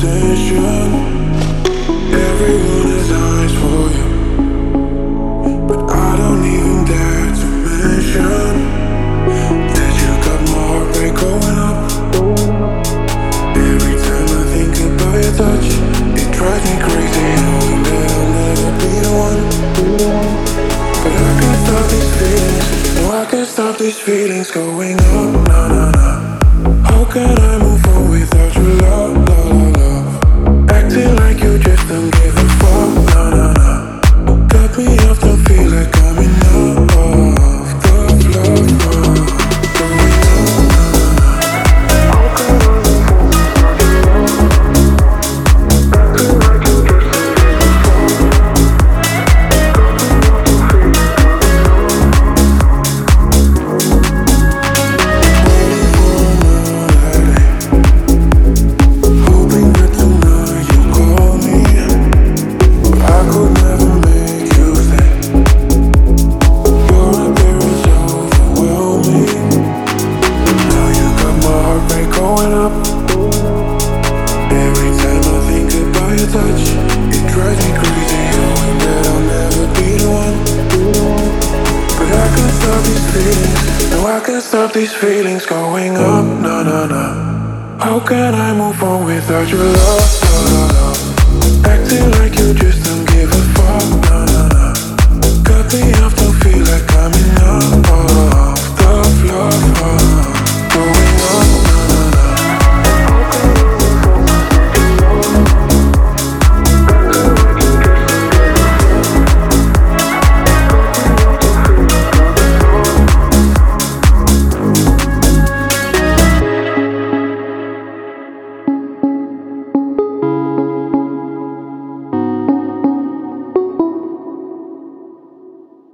attention. Everyone has eyes for you, but I don't even dare to mention that you got my heart rate going up. Every time I think about your touch, it drives me crazy, knowing that I'll never be the one. But I can't stop these feelings, no I can't stop these feelings going up, nah nah nah. How can I move on without your love, love, love, love? Acting like you just don't give a fuck, nah nah nah. Cut me off, don't feel like I'm enough. Love, love, love, going up, nah nah nah. How can I move on without your love? Acting like you just don't give a fuck. Stop these feelings going up, nah nah nah. How can I move on without your love?